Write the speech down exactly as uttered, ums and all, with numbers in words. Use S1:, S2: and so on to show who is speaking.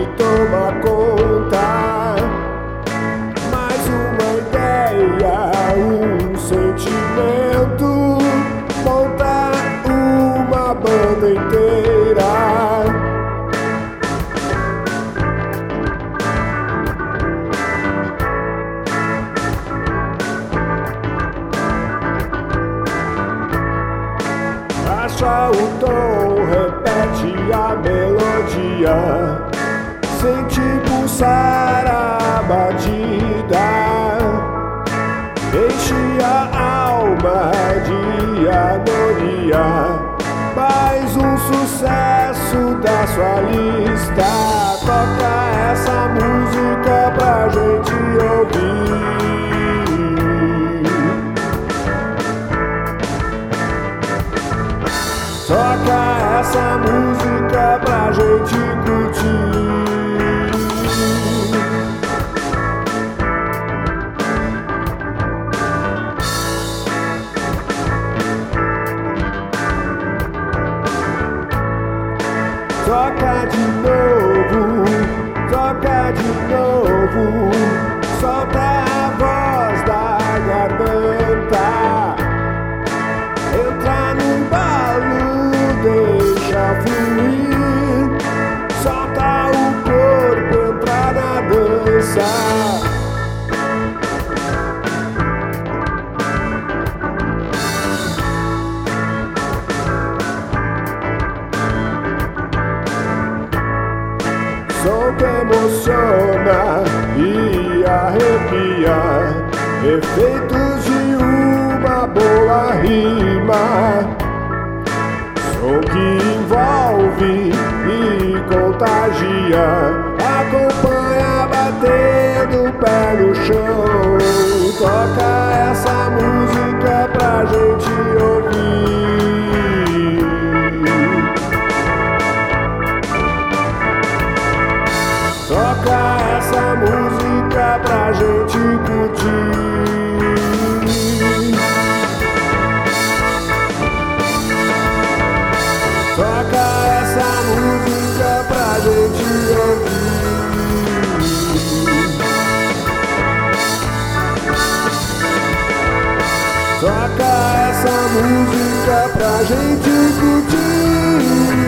S1: toma conta. Mais uma ideia, um sentimento, monta uma banda inteira. Baixa o tom, repete a melodia, sente pulsar a batida, enche a alma de harmonia. Mais um sucesso da sua lista, toca essa música pra gente ouvir. Toca essa música pra gente curtir. Toca de novo, toca de novo, solta a voz da garganta, entra no balo, deixa fluir, solta o corpo, entra na dança. Som que emociona e arrepia, efeitos de uma boa rima. Som que envolve e contagia, acompanha batendo o pé no chão. Toca essa música pra gente ouvir. Toca essa música pra gente curtir. Toca essa música pra gente ouvir. Toca essa música pra gente curtir.